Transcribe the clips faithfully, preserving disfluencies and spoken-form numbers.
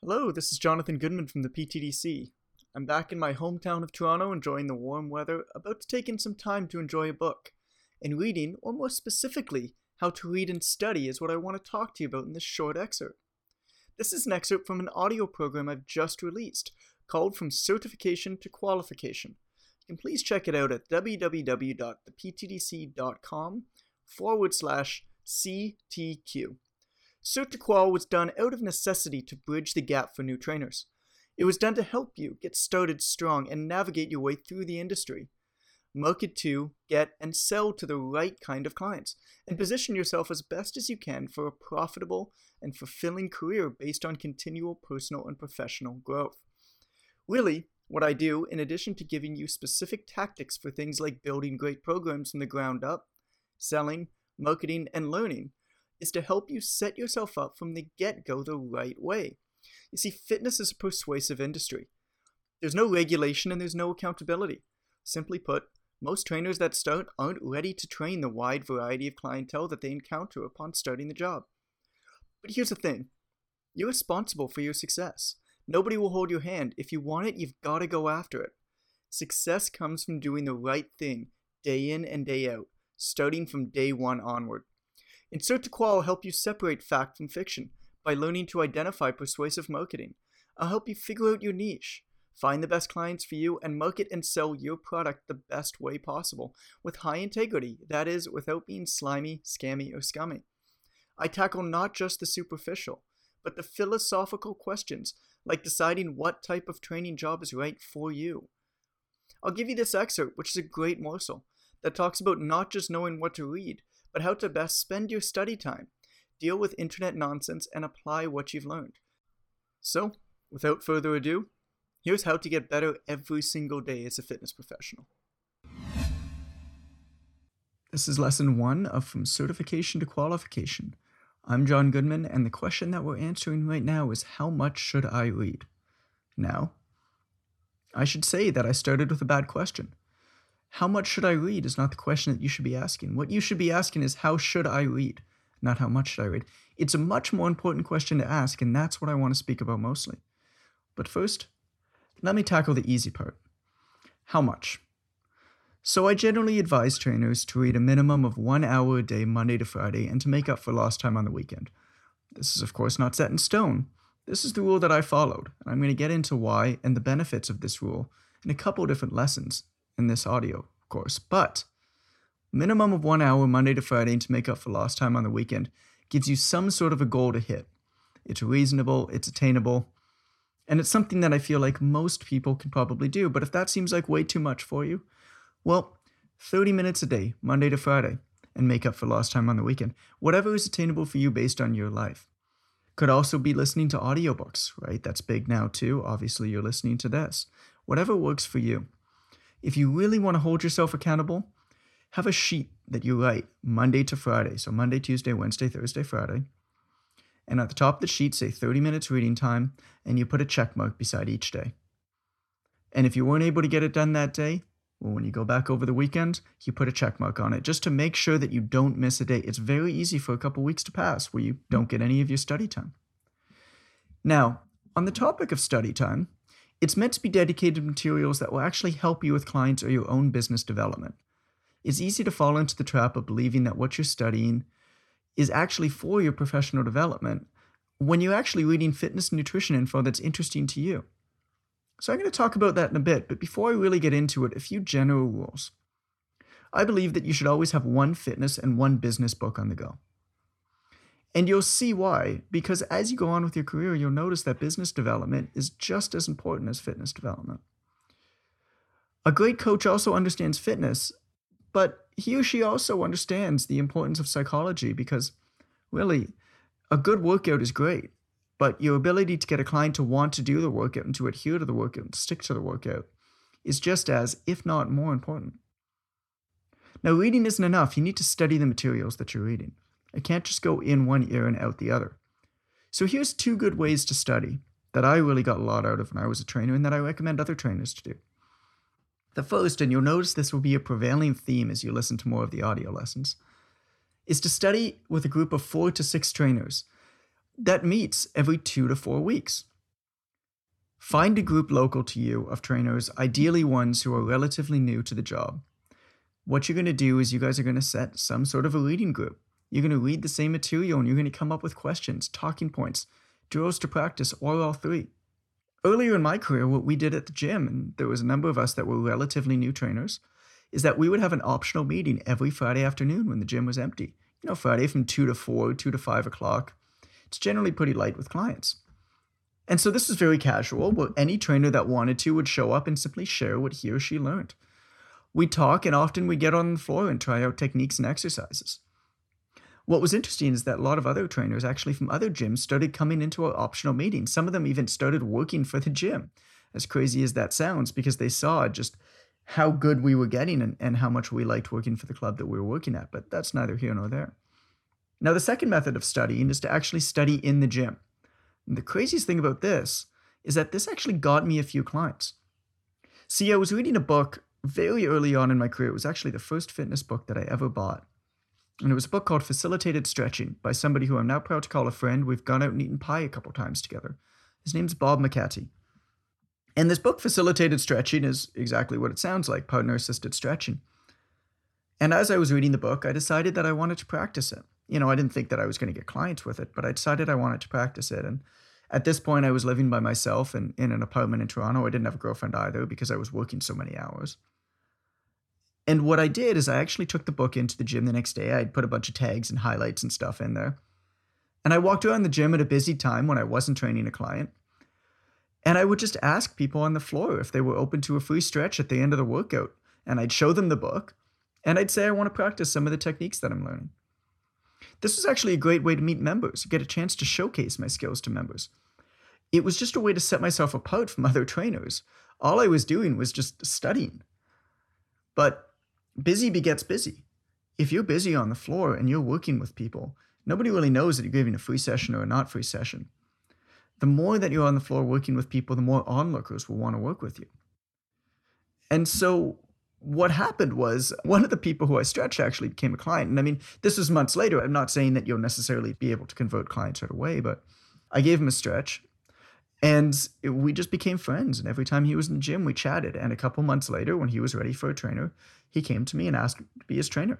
Hello, this is Jonathan Goodman from the P T D C. I'm back in my hometown of Toronto enjoying the warm weather, about to take in some time to enjoy a book. And reading, or more specifically, how to read and study is what I want to talk to you about in this short excerpt. This is an excerpt from an audio program I've just released, called From Certification to Qualification. You can please check it out at www.theptdc.com forward slash CTQ. Cert to Qual was done out of necessity to bridge the gap for new trainers. It was done to help you get started strong and navigate your way through the industry. Market to, get, and sell to the right kind of clients, and position yourself as best as you can for a profitable and fulfilling career based on continual personal and professional growth. Really, what I do, in addition to giving you specific tactics for things like building great programs from the ground up, selling, marketing, and learning, is to help you set yourself up from the get-go the right way. You see, fitness is a persuasive industry. There's no regulation and there's no accountability. Simply put, most trainers that start aren't ready to train the wide variety of clientele that they encounter upon starting the job. But here's the thing. You're responsible for your success. Nobody will hold your hand. If you want it, you've got to go after it. Success comes from doing the right thing, day in and day out, starting from day one onward. And Cert to Qual will help you separate fact from fiction by learning to identify persuasive marketing. I'll help you figure out your niche, find the best clients for you, and market and sell your product the best way possible, with high integrity, that is, without being slimy, scammy, or scummy. I tackle not just the superficial, but the philosophical questions, like deciding what type of training job is right for you. I'll give you this excerpt, which is a great morsel, that talks about not just knowing what to read, but how to best spend your study time, deal with internet nonsense, and apply what you've learned. So, without further ado, here's how to get better every single day as a fitness professional. This is lesson one of From Certification to Qualification. I'm John Goodman, and the question that we're answering right now is, how much should I read? Now, I should say that I started with a bad question. How much should I read is not the question that you should be asking. What you should be asking is, how should I read? Not how much should I read. It's a much more important question to ask, and that's what I want to speak about mostly. But first, let me tackle the easy part. How much? So I generally advise trainers to read a minimum of one hour a day, Monday to Friday, and to make up for lost time on the weekend. This is, of course, not set in stone. This is the rule that I followed, and I'm going to get into why and the benefits of this rule in a couple different lessons in this audio, of course. But minimum of one hour Monday to Friday to make up for lost time on the weekend gives you some sort of a goal to hit. It's reasonable, it's attainable, and it's something that I feel like most people can probably do. But if that seems like way too much for you, well, thirty minutes a day, Monday to Friday, and make up for lost time on the weekend. Whatever is attainable for you based on your life. Could also be listening to audiobooks, right? That's big now too. Obviously, you're listening to this. Whatever works for you. If you really want to hold yourself accountable, have a sheet that you write Monday to Friday. So Monday, Tuesday, Wednesday, Thursday, Friday. And at the top of the sheet, say thirty minutes reading time, and you put a check mark beside each day. And if you weren't able to get it done that day, well, when you go back over the weekend, you put a check mark on it just to make sure that you don't miss a day. It's very easy for a couple weeks to pass where you don't get any of your study time. Now, on the topic of study time, it's meant to be dedicated materials that will actually help you with clients or your own business development. It's easy to fall into the trap of believing that what you're studying is actually for your professional development when you're actually reading fitness and nutrition info that's interesting to you. So I'm going to talk about that in a bit, but before I really get into it, a few general rules. I believe that you should always have one fitness and one business book on the go. And you'll see why, because as you go on with your career, you'll notice that business development is just as important as fitness development. A great coach also understands fitness, but he or she also understands the importance of psychology, because really, a good workout is great, but your ability to get a client to want to do the workout and to adhere to the workout and stick to the workout is just as, if not more important. Now, reading isn't enough. You need to study the materials that you're reading. It can't just go in one ear and out the other. So here's two good ways to study that I really got a lot out of when I was a trainer and that I recommend other trainers to do. The first, and you'll notice this will be a prevailing theme as you listen to more of the audio lessons, is to study with a group of four to six trainers that meets every two to four weeks. Find a group local to you of trainers, ideally ones who are relatively new to the job. What you're going to do is you guys are going to set some sort of a reading group. You're going to read the same material and you're going to come up with questions, talking points, drills to practice, or all three. Earlier in my career, what we did at the gym, and there was a number of us that were relatively new trainers, is that we would have an optional meeting every Friday afternoon when the gym was empty. You know, Friday from two to four, two to five o'clock. It's generally pretty light with clients. And so this is very casual, but any trainer that wanted to would show up and simply share what he or she learned. We talk, and often we get on the floor and try out techniques and exercises. What was interesting is that a lot of other trainers, actually from other gyms, started coming into our optional meetings. Some of them even started working for the gym, as crazy as that sounds, because they saw just how good we were getting and, and how much we liked working for the club that we were working at. But that's neither here nor there. Now, the second method of studying is to actually study in the gym. And the craziest thing about this is that this actually got me a few clients. See, I was reading a book very early on in my career. It was actually the first fitness book that I ever bought. And it was a book called Facilitated Stretching by somebody who I'm now proud to call a friend. We've gone out and eaten pie a couple times together. His name's Bob McCarthy. And this book, Facilitated Stretching, is exactly what it sounds like, partner-assisted stretching. And as I was reading the book, I decided that I wanted to practice it. You know, I didn't think that I was going to get clients with it, but I decided I wanted to practice it. And at this point, I was living by myself in, in an apartment in Toronto. I didn't have a girlfriend either because I was working so many hours. And what I did is I actually took the book into the gym the next day. I'd put a bunch of tags and highlights and stuff in there. And I walked around the gym at a busy time when I wasn't training a client. And I would just ask people on the floor if they were open to a free stretch at the end of the workout. And I'd show them the book. And I'd say I want to practice some of the techniques that I'm learning. This was actually a great way to meet members, get a chance to showcase my skills to members. It was just a way to set myself apart from other trainers. All I was doing was just studying. But busy begets busy. If you're busy on the floor and you're working with people, nobody really knows that you're giving a free session or a not free session. The more that you're on the floor working with people, the more onlookers will want to work with you. And so what happened was one of the people who I stretched actually became a client. And I mean, this was months later. I'm not saying that you'll necessarily be able to convert clients right away, but I gave him a stretch and we just became friends. And every time he was in the gym, we chatted. And a couple months later, when he was ready for a trainer, he came to me and asked to be his trainer.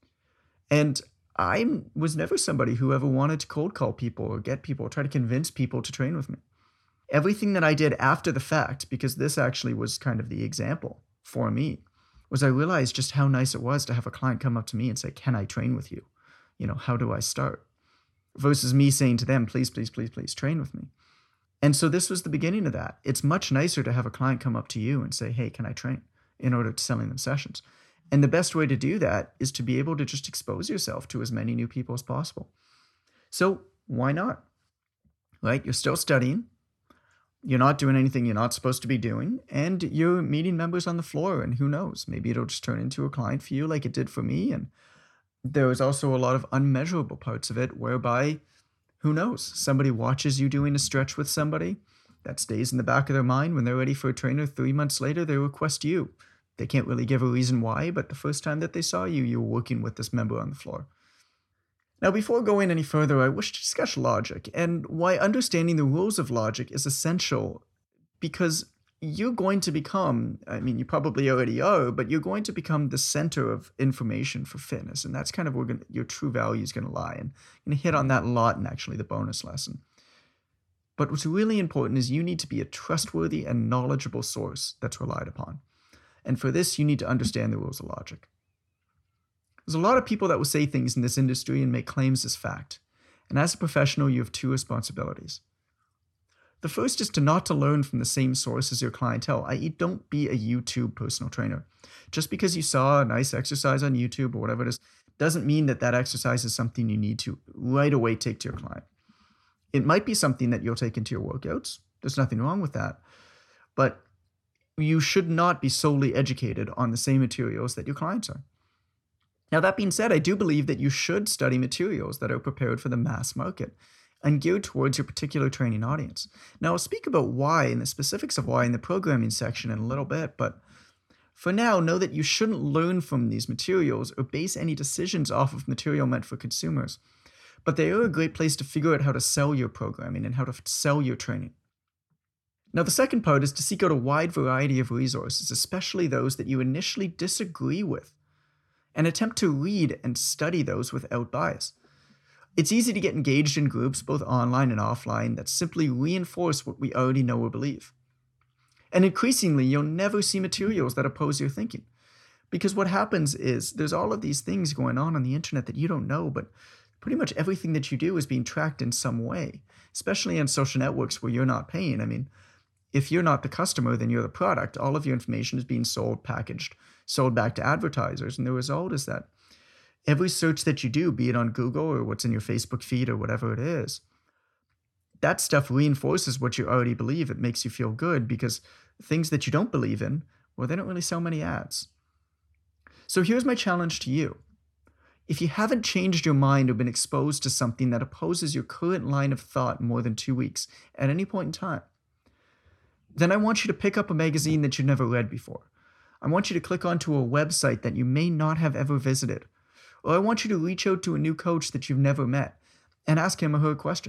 And I was never somebody who ever wanted to cold call people or get people or try to convince people to train with me. Everything that I did after the fact, because this actually was kind of the example for me, was I realized just how nice it was to have a client come up to me and say, can I train with you? You know, how do I start? Versus me saying to them, please, please, please, please train with me. And so this was the beginning of that. It's much nicer to have a client come up to you and say, hey, can I train? In order to selling them sessions. And the best way to do that is to be able to just expose yourself to as many new people as possible. So why not? Right? You're still studying. You're not doing anything you're not supposed to be doing. And you're meeting members on the floor. And who knows? Maybe it'll just turn into a client for you like it did for me. And there was also a lot of unmeasurable parts of it whereby, who knows? Somebody watches you doing a stretch with somebody. That stays in the back of their mind. When they're ready for a trainer three months later, they request you. They can't really give a reason why, but the first time that they saw you, you were working with this member on the floor. Now, before going any further, I wish to discuss logic and why understanding the rules of logic is essential, because you're going to become, I mean, you probably already are, but you're going to become the center of information for fitness, and that's kind of where your true value is going to lie. And I'm going to hit on that a lot in actually the bonus lesson. But what's really important is you need to be a trustworthy and knowledgeable source that's relied upon. And for this, you need to understand the rules of logic. There's a lot of people that will say things in this industry and make claims as fact. And as a professional, you have two responsibilities. The first is to not to learn from the same source as your clientele, that is don't be a YouTube personal trainer. Just because you saw a nice exercise on YouTube or whatever it is, doesn't mean that that exercise is something you need to right away take to your client. It might be something that you'll take into your workouts. There's nothing wrong with that. But you should not be solely educated on the same materials that your clients are. Now, that being said, I do believe that you should study materials that are prepared for the mass market and geared towards your particular training audience. Now, I'll speak about why and the specifics of why in the programming section in a little bit, but for now, know that you shouldn't learn from these materials or base any decisions off of material meant for consumers, but they are a great place to figure out how to sell your programming and how to sell your training. Now, the second part is to seek out a wide variety of resources, especially those that you initially disagree with, and attempt to read and study those without bias. It's easy to get engaged in groups, both online and offline, that simply reinforce what we already know or believe. And increasingly, you'll never see materials that oppose your thinking. Because what happens is there's all of these things going on on the internet that you don't know, but pretty much everything that you do is being tracked in some way, especially on social networks where you're not paying. I mean, if you're not the customer, then you're the product. All of your information is being sold, packaged, sold back to advertisers. And the result is that every search that you do, be it on Google or what's in your Facebook feed or whatever it is, that stuff reinforces what you already believe. It makes you feel good because things that you don't believe in, well, they don't really sell many ads. So here's my challenge to you. If you haven't changed your mind or been exposed to something that opposes your current line of thought in more than two weeks at any point in time, then I want you to pick up a magazine that you've never read before. I want you to click onto a website that you may not have ever visited. Or I want you to reach out to a new coach that you've never met and ask him or her a question.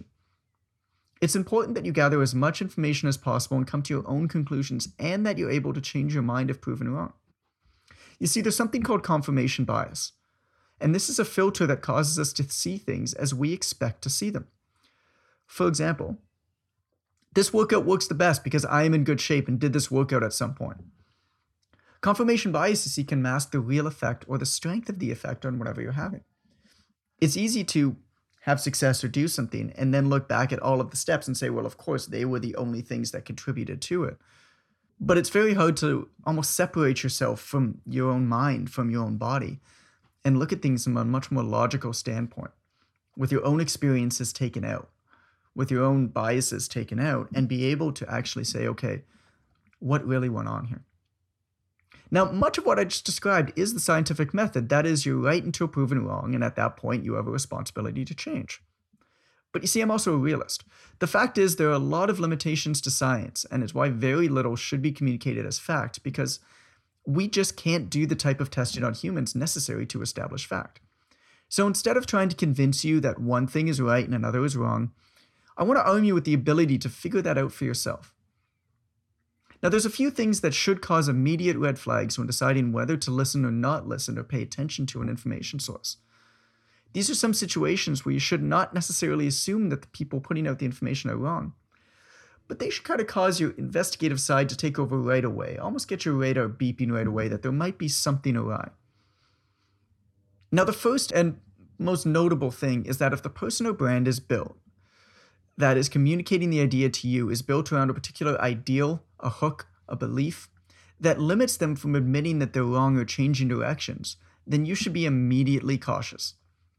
It's important that you gather as much information as possible and come to your own conclusions, and that you're able to change your mind if proven wrong. You see, there's something called confirmation bias. And this is a filter that causes us to see things as we expect to see them. For example, this workout works the best because I am in good shape and did this workout at some point. Confirmation bias, you see, can mask the real effect or the strength of the effect on whatever you're having. It's easy to have success or do something and then look back at all of the steps and say, well, of course, they were the only things that contributed to it. But it's very hard to almost separate yourself from your own mind, from your own body, and look at things from a much more logical standpoint, with your own experiences taken out, with your own biases taken out, and be able to actually say, okay, what really went on here? Now, much of what I just described is the scientific method. That is, you're right until proven wrong, and at that point, you have a responsibility to change. But you see, I'm also a realist. The fact is, there are a lot of limitations to science, and it's why very little should be communicated as fact, because we just can't do the type of testing on humans necessary to establish fact. So instead of trying to convince you that one thing is right and another is wrong, I want to arm you with the ability to figure that out for yourself. Now, there's a few things that should cause immediate red flags when deciding whether to listen or not listen or pay attention to an information source. These are some situations where you should not necessarily assume that the people putting out the information are wrong, but they should kind of cause your investigative side to take over right away, almost get your radar beeping right away that there might be something awry. Now, the first and most notable thing is that if the person or brand is built, that is communicating the idea to you, is built around a particular ideal, a hook, a belief, that limits them from admitting that they're wrong or changing directions, then you should be immediately cautious.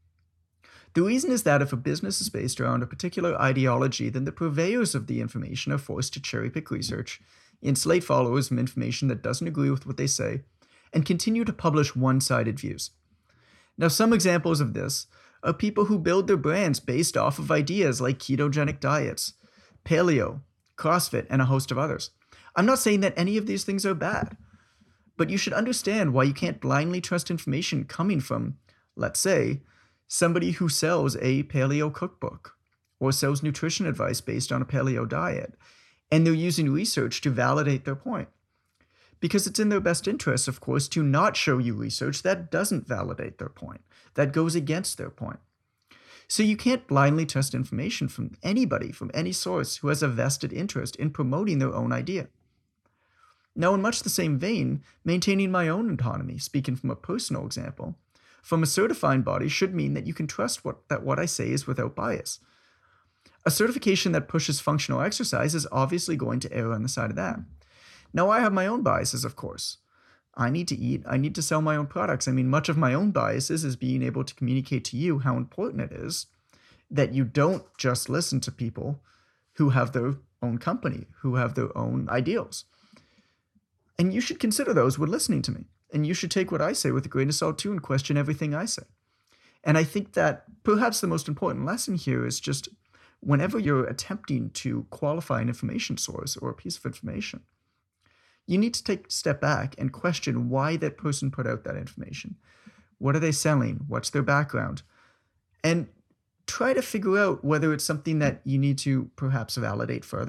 The reason is that if a business is based around a particular ideology, then the purveyors of the information are forced to cherry-pick research, insulate followers from information that doesn't agree with what they say, and continue to publish one-sided views. Now, some examples of this are people who build their brands based off of ideas like ketogenic diets, paleo, CrossFit, and a host of others. I'm not saying that any of these things are bad, but you should understand why you can't blindly trust information coming from, let's say, somebody who sells a paleo cookbook or sells nutrition advice based on a paleo diet, and they're using research to validate their point. Because it's in their best interest, of course, to not show you research that doesn't validate their point, that goes against their point. So you can't blindly trust information from anybody, from any source who has a vested interest in promoting their own idea. Now, in much the same vein, maintaining my own autonomy, speaking from a personal example, from a certifying body should mean that you can trust what, that what I say is without bias. A certification that pushes functional exercise is obviously going to err on the side of that. Now, I have my own biases, of course. I need to eat. I need to sell my own products. I mean, much of my own biases is being able to communicate to you how important it is that you don't just listen to people who have their own company, who have their own ideals. And you should consider those when listening to me. And you should take what I say with a grain of salt too and question everything I say. And I think that perhaps the most important lesson here is just whenever you're attempting to qualify an information source or a piece of information, you need to take a step back and question why that person put out that information. What are they selling? What's their background? And try to figure out whether it's something that you need to perhaps validate further.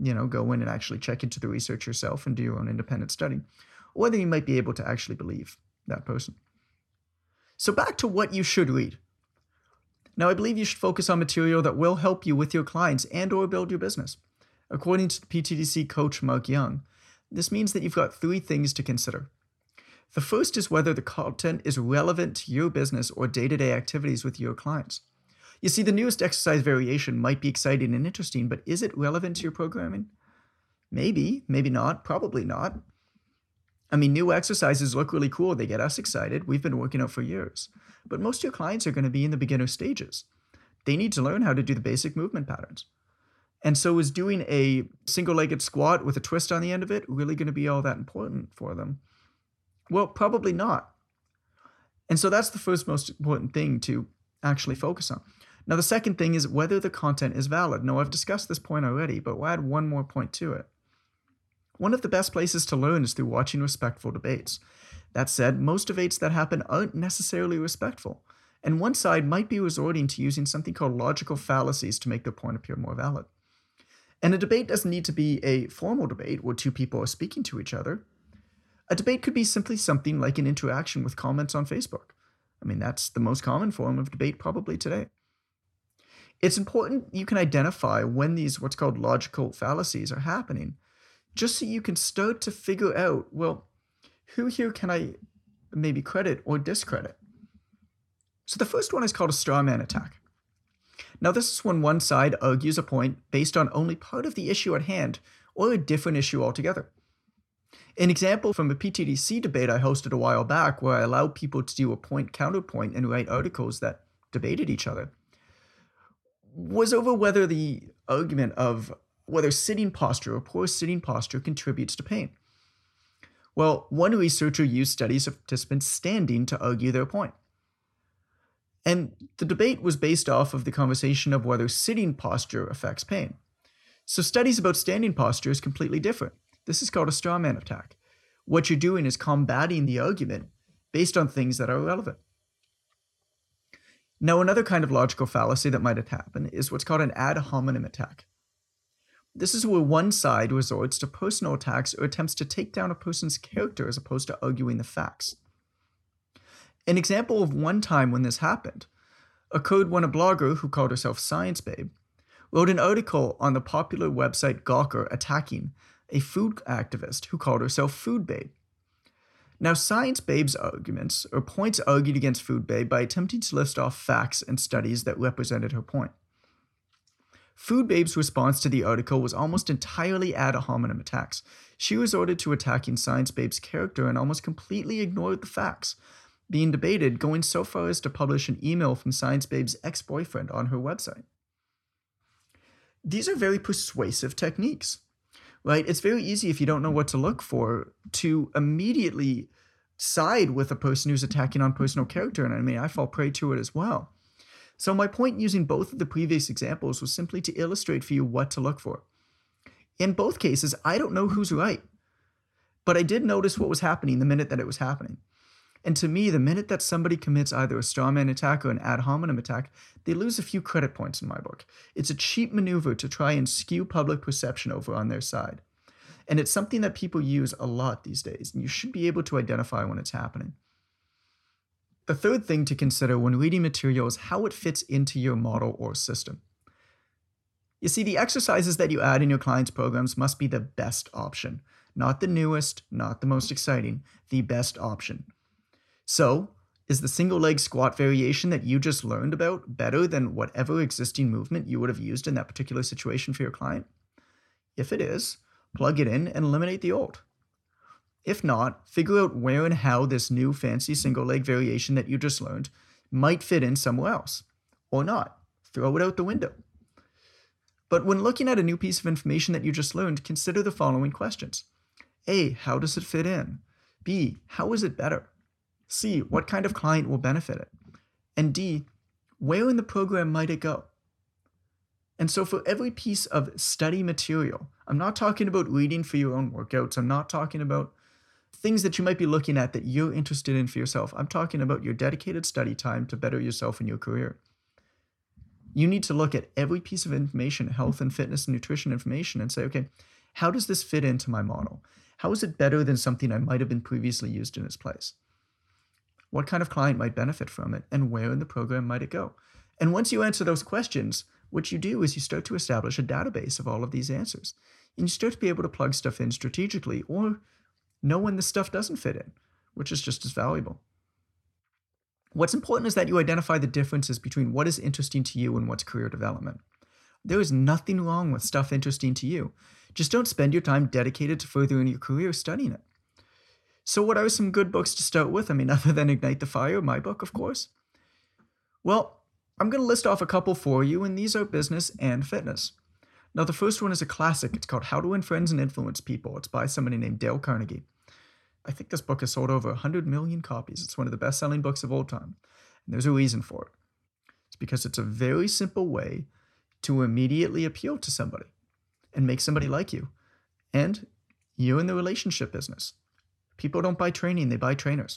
you know, go in and actually check into the research yourself and do your own independent study, or whether you might be able to actually believe that person. So back to what you should read. Now, I believe you should focus on material that will help you with your clients and or build your business. According to P T D C coach Mark Young, this means that you've got three things to consider. The first is whether the content is relevant to your business or day-to-day activities with your clients. You see, the newest exercise variation might be exciting and interesting, but is it relevant to your programming? Maybe, maybe not, probably not. I mean, new exercises look really cool. They get us excited. We've been working out for years. But most of your clients are going to be in the beginner stages. They need to learn how to do the basic movement patterns. And so is doing a single-legged squat with a twist on the end of it really going to be all that important for them? Well, probably not. And so that's the first most important thing to actually focus on. Now, the second thing is whether the content is valid. Now, I've discussed this point already, but we'll add one more point to it. One of the best places to learn is through watching respectful debates. That said, most debates that happen aren't necessarily respectful, and one side might be resorting to using something called logical fallacies to make their point appear more valid. And a debate doesn't need to be a formal debate where two people are speaking to each other. A debate could be simply something like an interaction with comments on Facebook. I mean, that's the most common form of debate probably today. It's important you can identify when these what's called logical fallacies are happening, just so you can start to figure out, well, who here can I maybe credit or discredit? So the first one is called a straw man attack. Now, this is when one side argues a point based on only part of the issue at hand or a different issue altogether. An example from a P T D C debate I hosted a while back where I allowed people to do a point-counterpoint and write articles that debated each other was over whether the argument of whether sitting posture or poor sitting posture contributes to pain. Well, one researcher used studies of participants standing to argue their point. And the debate was based off of the conversation of whether sitting posture affects pain. So studies about standing posture is completely different. This is called a straw man attack. What you're doing is combating the argument based on things that are relevant. Now, another kind of logical fallacy that might have happened is what's called an ad hominem attack. This is where one side resorts to personal attacks or attempts to take down a person's character as opposed to arguing the facts. An example of one time when this happened occurred when a blogger who called herself Science Babe wrote an article on the popular website Gawker attacking a food activist who called herself Food Babe. Now, Science Babe's arguments or points argued against Food Babe by attempting to list off facts and studies that represented her point. Food Babe's response to the article was almost entirely ad hominem attacks. She resorted to attacking Science Babe's character and almost completely ignored the facts being debated, going so far as to publish an email from Science Babe's ex-boyfriend on her website. These are very persuasive techniques, right? It's very easy if you don't know what to look for to immediately side with a person who's attacking on personal character, and I mean, I fall prey to it as well. So my point in using both of the previous examples was simply to illustrate for you what to look for. In both cases, I don't know who's right, but I did notice what was happening the minute that it was happening. And to me, the minute that somebody commits either a straw man attack or an ad hominem attack, they lose a few credit points in my book. It's a cheap maneuver to try and skew public perception over on their side. And it's something that people use a lot these days, and you should be able to identify when it's happening. The third thing to consider when reading material is how it fits into your model or system. You see, the exercises that you add in your clients' programs must be the best option. Not the newest, not the most exciting, the best option. So, is the single leg squat variation that you just learned about better than whatever existing movement you would have used in that particular situation for your client? If it is, plug it in and eliminate the old. If not, figure out where and how this new fancy single leg variation that you just learned might fit in somewhere else. Or not. Throw it out the window. But when looking at a new piece of information that you just learned, consider the following questions. A, how does it fit in? B, how is it better? C, what kind of client will benefit it? And D, where in the program might it go? And so for every piece of study material, I'm not talking about reading for your own workouts. I'm not talking about things that you might be looking at that you're interested in for yourself. I'm talking about your dedicated study time to better yourself in your career. You need to look at every piece of information, health and fitness and nutrition information, and say, okay, how does this fit into my model? How is it better than something I might have been previously used in its place? What kind of client might benefit from it, and where in the program might it go? And once you answer those questions, what you do is you start to establish a database of all of these answers. And you start to be able to plug stuff in strategically or know when the stuff doesn't fit in, which is just as valuable. What's important is that you identify the differences between what is interesting to you and what's career development. There is nothing wrong with stuff interesting to you. Just don't spend your time dedicated to furthering your career studying it. So what are some good books to start with? I mean, other than Ignite the Fire, my book, of course. Well, I'm going to list off a couple for you, and these are business and fitness. Now, the first one is a classic. It's called How to Win Friends and Influence People. It's by somebody named Dale Carnegie. I think this book has sold over one hundred million copies. It's one of the best-selling books of all time. And there's a reason for it. It's because it's a very simple way to immediately appeal to somebody and make somebody like you. And you're in the relationship business. People don't buy training, they buy trainers.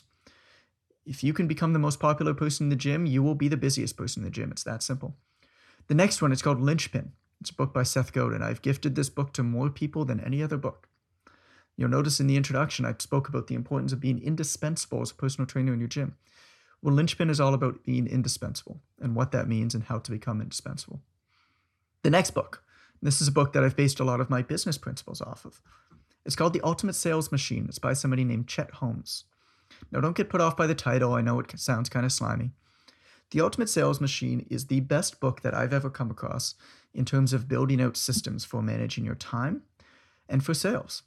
If you can become the most popular person in the gym, you will be the busiest person in the gym. It's that simple. The next one is called Linchpin. It's a book by Seth Godin. I've gifted this book to more people than any other book. You'll notice in the introduction, I spoke about the importance of being indispensable as a personal trainer in your gym. Well, Linchpin is all about being indispensable and what that means and how to become indispensable. The next book, this is a book that I've based a lot of my business principles off of. It's called The Ultimate Sales Machine. It's by somebody named Chet Holmes. Now, don't get put off by the title. I know it sounds kind of slimy. The Ultimate Sales Machine is the best book that I've ever come across in terms of building out systems for managing your time and for sales.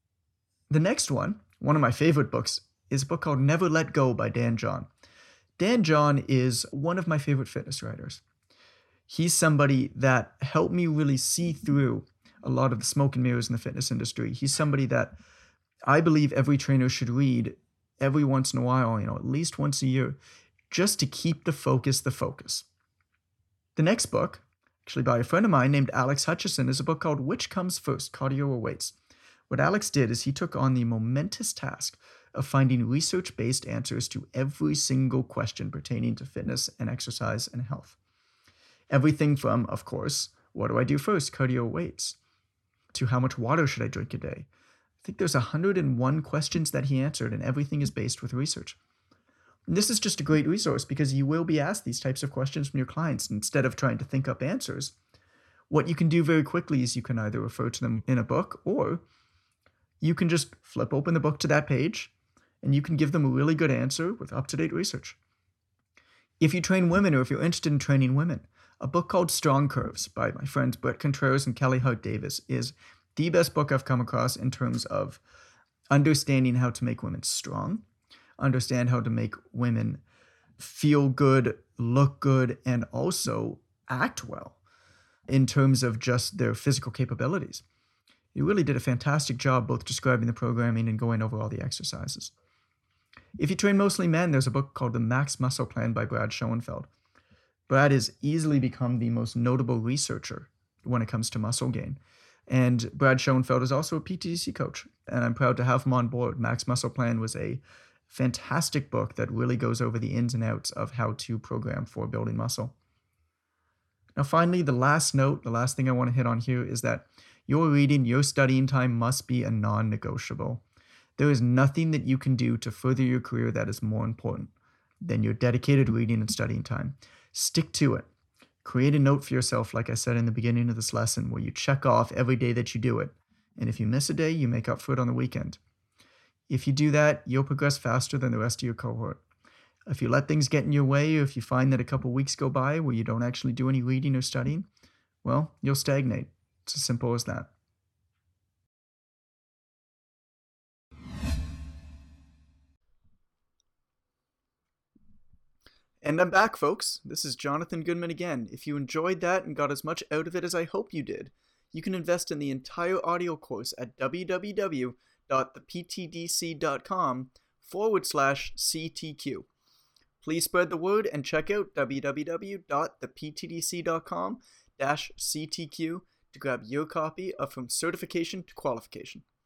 The next one, one of my favorite books, is a book called Never Let Go by Dan John. Dan John is one of my favorite fitness writers. He's somebody that helped me really see through a lot of the smoke and mirrors in the fitness industry. He's somebody that I believe every trainer should read every once in a while, you know, at least once a year, just to keep the focus the focus. The next book, actually by a friend of mine named Alex Hutchison, is a book called Which Comes First, Cardio or Weights? What Alex did is he took on the momentous task of finding research-based answers to every single question pertaining to fitness and exercise and health. Everything from, of course, what do I do first, cardio or weights, to how much water should I drink a day. I think there's one hundred and one questions that he answered, and everything is based with research. And this is just a great resource because you will be asked these types of questions from your clients. Instead of trying to think up answers, what you can do very quickly is you can either refer to them in a book, or you can just flip open the book to that page and you can give them a really good answer with up-to-date research. If you train women, or if you're interested in training women, a book called Strong Curves by my friends Brett Contreras and Kelly Hart Davis is the best book I've come across in terms of understanding how to make women strong, understand how to make women feel good, look good, and also act well in terms of just their physical capabilities. He really did a fantastic job both describing the programming and going over all the exercises. If you train mostly men, there's a book called The Max Muscle Plan by Brad Schoenfeld. Brad has easily become the most notable researcher when it comes to muscle gain. And Brad Schoenfeld is also a P T D C coach, and I'm proud to have him on board. Max Muscle Plan was a fantastic book that really goes over the ins and outs of how to program for building muscle. Now, finally, the last note, the last thing I want to hit on here is that your reading, your studying time must be a non-negotiable. There is nothing that you can do to further your career that is more important than your dedicated reading and studying time. Stick to it. Create a note for yourself, like I said in the beginning of this lesson, where you check off every day that you do it. And if you miss a day, you make up for it on the weekend. If you do that, you'll progress faster than the rest of your cohort. If you let things get in your way, or if you find that a couple weeks go by where you don't actually do any reading or studying, well, you'll stagnate. It's as simple as that. And I'm back, folks. This is Jonathan Goodman again. If you enjoyed that and got as much out of it as I hope you did, you can invest in the entire audio course at www.theptdc.com forward slash CTQ. Please spread the word and check out www.theptdc.com dash CTQ to grab your copy of From Certification to Qualification.